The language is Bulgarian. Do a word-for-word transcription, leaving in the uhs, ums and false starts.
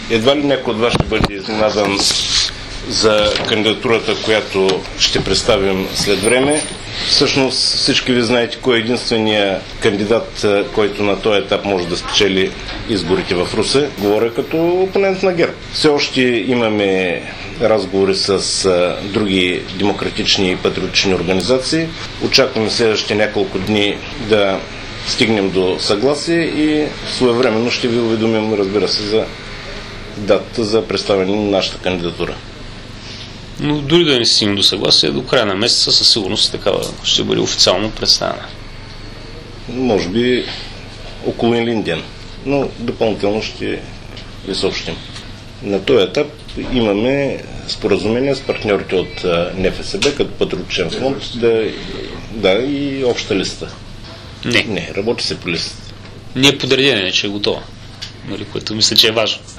Едва ли някой от вас ще бъде изненадан за кандидатурата, която ще представим след време. Всъщност всички ви знаете кой е единствения кандидат, който на този етап може да спечели изборите в Русе. Говоря като опонент на ГЕРБ. Все още имаме разговори с други демократични и патриотични организации. Очакваме следващите няколко дни да стигнем до съгласие и своевременно ще ви уведомим, разбира се, за дата за представяне на нашата кандидатура. Но дори да не стигнем до съгласие, до края на месеца със сигурност такава ще бъде официално представена. Може би около един ден, но допълнително ще ви съобщим. На този етап имаме споразумение с партньорите от НФСБ, като Патриотичен фонд, да, да и обща листа. Не. Не, работи се по листа. Не е подредение, че е готова, нали, което мисля, че е важно.